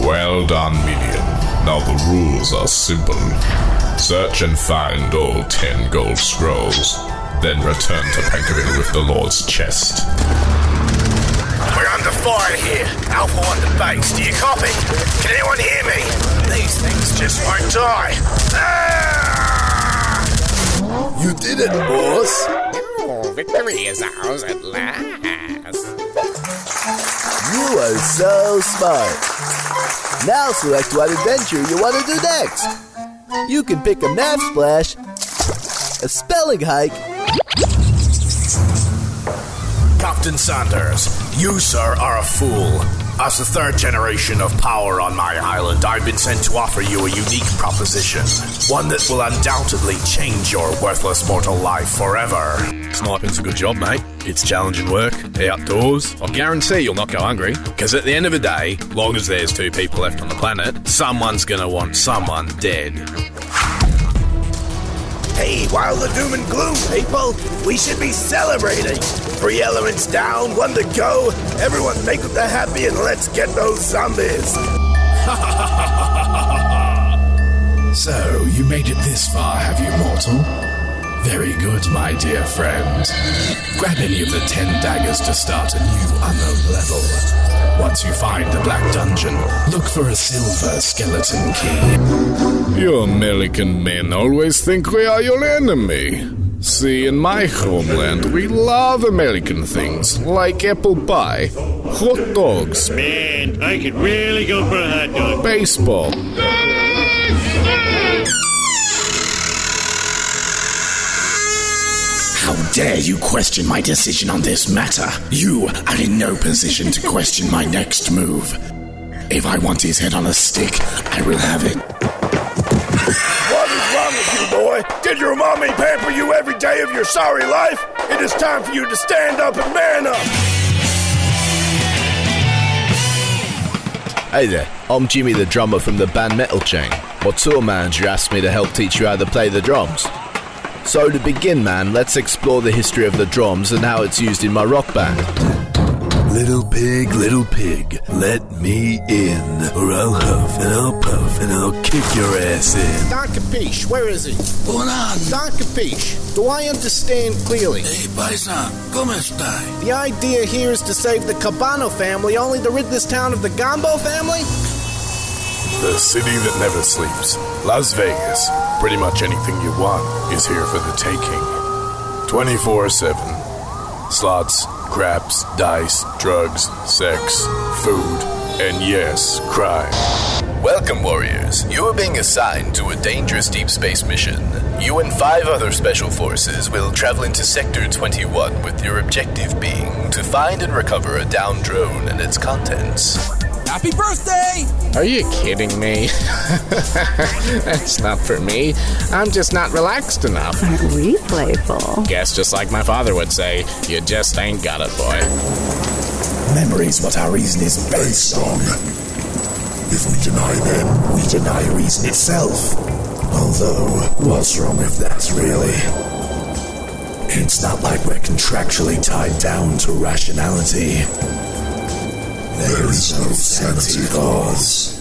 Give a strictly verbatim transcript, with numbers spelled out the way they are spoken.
Well done, minion. Now the rules are simple. Search and find all ten gold scrolls, then return to Pankerville with the Lord's chest. We're under fire here. Alpha on the base. Do you copy? Can anyone hear me? These things just won't die. Ah! You did it, boss. Oh, victory is ours at last. You are so smart. Now select what adventure you want to do next. You can pick a map splash, a spelling hike. Captain Sanders, you, sir, are a fool. As the third generation of power on my island, I've been sent to offer you a unique proposition. One that will undoubtedly change your worthless mortal life forever. Sniping's a good job, mate. It's challenging work, outdoors. I guarantee you'll not go hungry, because at the end of the day, long as there's two people left on the planet, someone's gonna want someone dead. Hey, while the doom and gloom, people, we should be celebrating. Three elements down, one to go. Everyone make up the happy and let's get those zombies. So, you made it this far, have you, mortal? Very good, my dear friend. Grab any of the ten daggers to start a new unknown level. Once you find the Black Dungeon, look for a silver skeleton key. You American men always think we are your enemy. See, in my homeland, we love American things, like apple pie, hot dogs. Man, I could really go for a hot dog. Baseball. How dare you question my decision on this matter? You are in no position to question my next move. If I want his head on a stick, I will have it. What is wrong with you, boy? Did your mommy pamper you every day of your sorry life? It is time for you to stand up and man up. Hey there, I'm Jimmy the drummer from the band Metal Chain. My tour manager asked me to help teach you how to play the drums. So to begin, man, let's explore the history of the drums and how it's used in my rock band. Little pig, little pig, let me in, or I'll huff and I'll puff and I'll kick your ass in. Don Capiche, where is he? Going on? Don Capiche, do I understand clearly? Hey, paisan, ¿cómo está? The idea here is to save the Cabano family, only to rid this town of the Gambo family? The city that never sleeps. Las Vegas. Pretty much anything you want is here for the taking. twenty-four seven. Slots, craps, dice, drugs, sex, food, and yes, crime. Welcome, warriors. You are being assigned to a dangerous deep space mission. You and five other special forces will travel into Sector twenty-one with your objective being to find and recover a downed drone and its contents. Happy birthday! Are you kidding me? That's not for me. I'm just not relaxed enough. Aren't we playful? Guess just like my father would say, you just ain't got it, boy. Memory's what our reason is based on. If we deny them, we deny reason itself. Although, what's wrong with that, really? It's not like we're contractually tied down to rationality. There is no sanity clause.